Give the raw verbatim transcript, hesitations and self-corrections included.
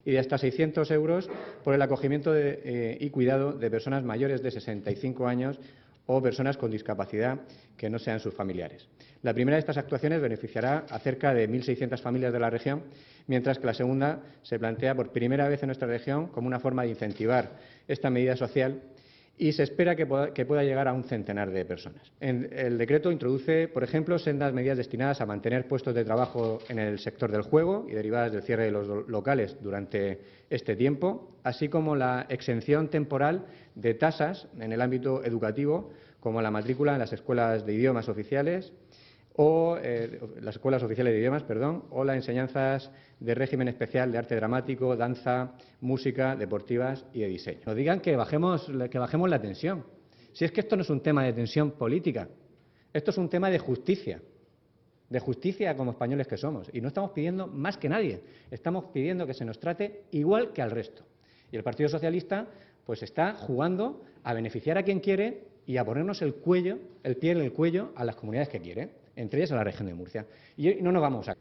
y de hasta seiscientos euros por el acogimiento de, eh, y cuidado de personas mayores de sesenta y cinco años o personas con discapacidad que no sean sus familiares. La primera de estas actuaciones beneficiará a cerca de mil seiscientas familias de la región, mientras que la segunda se plantea por primera vez en nuestra región como una forma de incentivar esta medida social y se espera que pueda, que pueda llegar a un centenar de personas. En, el decreto introduce, por ejemplo, sendas medidas destinadas a mantener puestos de trabajo en el sector del juego y derivadas del cierre de los locales durante este tiempo, así como la exención temporal de tasas en el ámbito educativo, como la matrícula en las escuelas de idiomas oficiales o eh, las escuelas oficiales de idiomas, perdón, o las enseñanzas de régimen especial de arte dramático, danza, música, deportivas y de diseño. Nos digan que bajemos, que bajemos la tensión. Si es que esto no es un tema de tensión política, esto es un tema de justicia, de justicia como españoles que somos. Y no estamos pidiendo más que nadie, estamos pidiendo que se nos trate igual que al resto. Y el Partido Socialista pues está jugando a beneficiar a quien quiere y a ponernos el cuello, el pie en el cuello a las comunidades que quieren, entre ellas a la región de Murcia. Y no nos vamos a